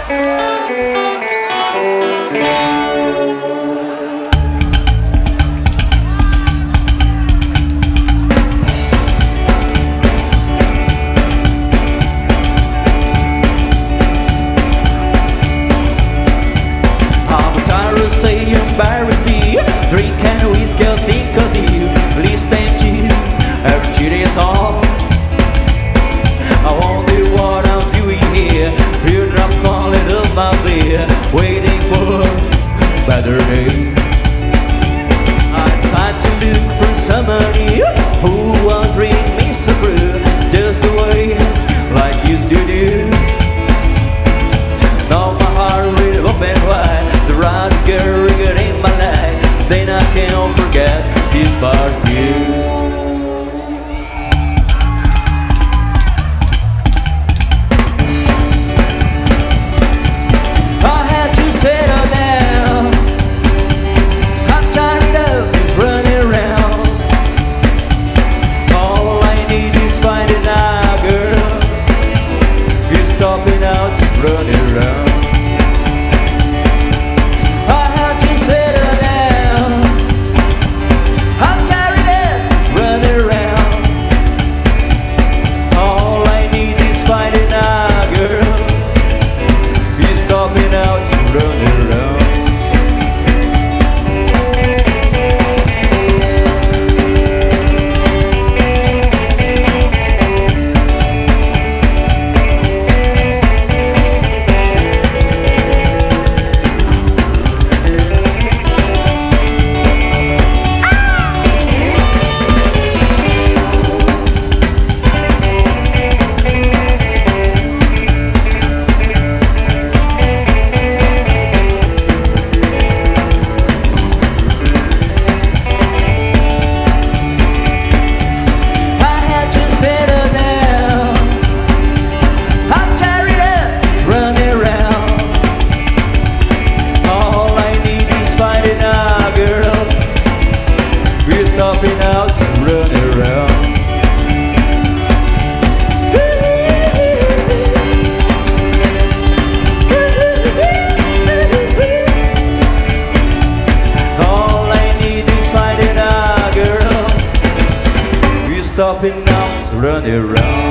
Stay embarrassed, drink and whiskey, think of you. Listen to every cheating song. I wonder what I'm doing here. Teardrops falling on my beer, waiting for a better day. I tried to look for somebody who will treat me so cruel, just the way like used to do. Now my heart will open wide. The right girl get in my life, then I can't forget this first view. I had to settle down. I'm tired of this running around. All I need is finding a girl who's stopping out running around. Stopping out to run around. All I need is finding a girl who's stopping out to run around.